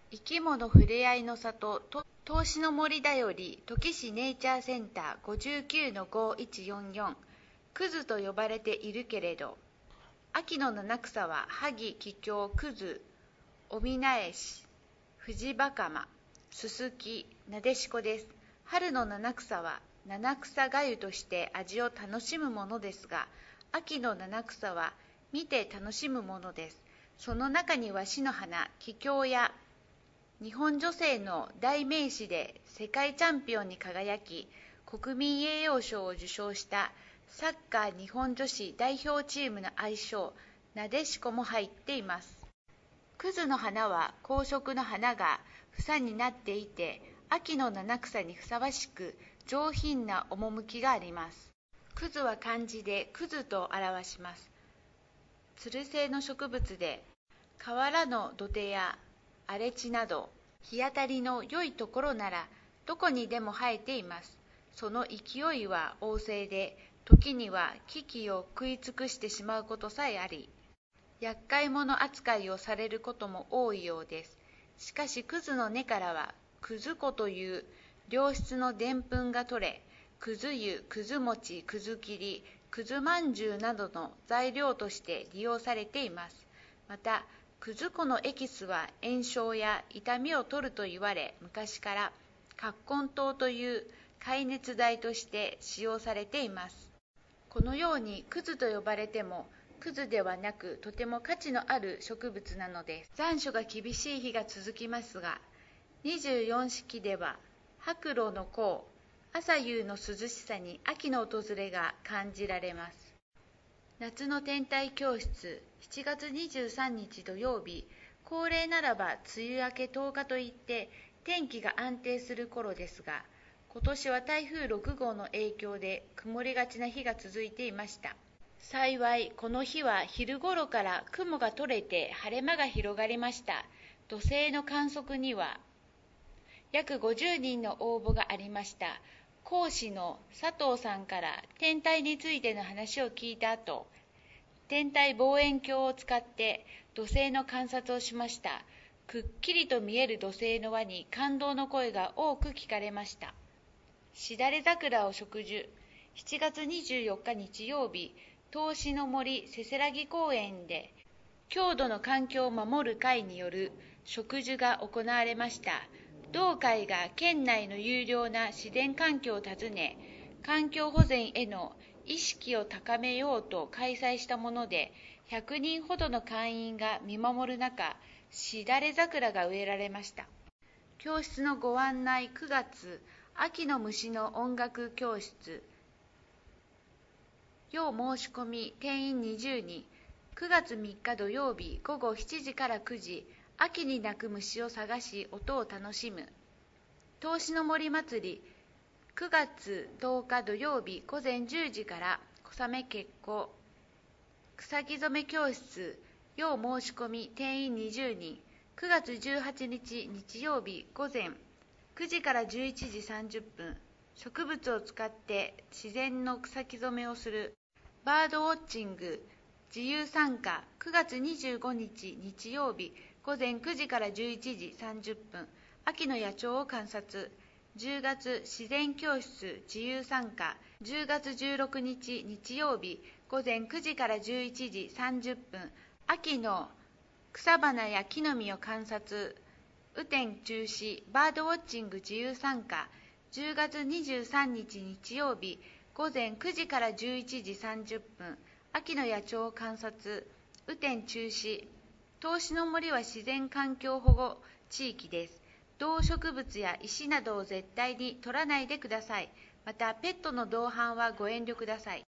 生き物ふれあいの里東市の森だより土岐市ネイチャーセンター 59-5144 クズと呼ばれているけれど、秋の七草は萩、桔梗、クズ、オミナエシ、フジバカマ、ススキ、ナデシコです。春の七草は七草がゆとして味を楽しむものですが、秋の七草は見て楽しむものです。その中にはシの花、桔梗や日本女性の代名詞で世界チャンピオンに輝き、国民栄誉賞を受賞したサッカー日本女子代表チームの愛称、なでしこも入っています。クズの花は紅色の花が房になっていて、秋の七草にふさわしく上品な趣があります。クズは漢字でクズと表します。つる性の植物で、河原の土手や荒れ地など日当たりの良いところならどこにでも生えています。その勢いは旺盛で、時には木々を食い尽くしてしまうことさえあり、厄介者扱いをされることも多いようです。しかしクズの根からはクズ粉という良質のでんぷんが取れ、クズ湯、クズ餅、クズ切り、クズまんじゅうなどの材料として利用されています。またクズ粉のエキスは炎症や痛みを取ると言われ、昔から葛根湯という解熱剤として使用されています。このようにクズと呼ばれてもクズではなく、とても価値のある植物なのです。残暑が厳しい日が続きますが、24式では白露の候、朝夕の涼しさに秋の訪れが感じられます。夏の天体教室、7月23日土曜日、恒例ならば梅雨明け10日といって天気が安定する頃ですが、今年は台風6号の影響で曇りがちな日が続いていました。幸いこの日は昼頃から雲が取れて晴れ間が広がりました。土星の観測には約50人の応募がありました。講師の佐藤さんから天体についての話を聞いた後、天体望遠鏡を使って土星の観察をしました。くっきりと見える土星の輪に感動の声が多く聞かれました。しだれ桜を植樹、7月24日日曜日、東市の森せせらぎ公園で郷土の環境を守る会による植樹が行われました。同会が県内の優良な自然環境を訪ね、環境保全への意識を高めようと開催したもので、100人ほどの会員が見守る中、しだれ桜が植えられました。教室のご案内、9月、秋の虫の音楽教室。要申し込み、定員20人。9月3日土曜日、午後7時から9時、秋に鳴く虫を探し、音を楽しむ。東市の森祭り、9月10日土曜日、午前10時から、小雨決行。草木染め教室、要申し込み、定員20人。9月18日日曜日、午前9時から11時30分。植物を使って自然の草木染めをする。バードウォッチング、自由参加、9月25日日曜日、午前9時から11時30分。秋の野鳥を観察。10月自然教室自由参加、10月16日日曜日、午前9時から11時30分。秋の草花や木の実を観察。雨天中止、バードウォッチング自由参加。10月23日日曜日、午前9時から11時30分。秋の野鳥を観察。雨天中止。東市の森は自然環境保護地域です。動植物や石などを絶対に取らないでください。また、ペットの同伴はご遠慮ください。